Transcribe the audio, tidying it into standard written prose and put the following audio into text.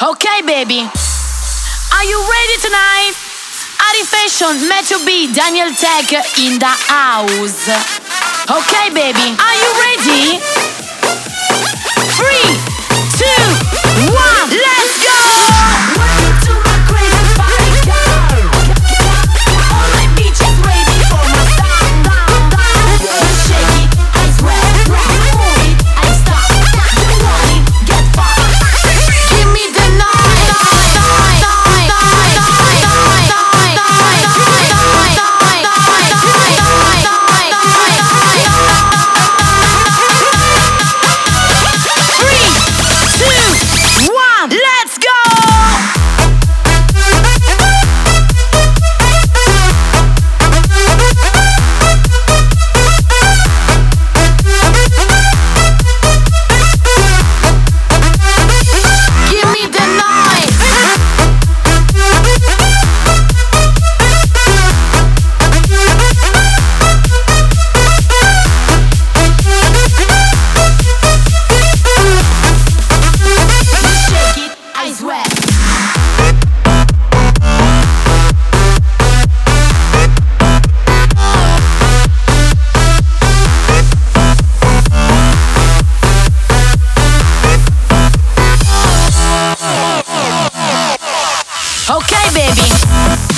Okay, baby, are you ready tonight? Ari Fashion, Matthew B, Daniel Tech in the house. Okay, baby, are you ready? 3, 2, 1, let's go! Welcome to my crazy party, girl. All my bitches ready for my style. Shake it, I swear. Move it, I stop. You want it, get fucked. Give me the night. Let's go! Give me the night. Shake it, I swear. Okay, baby.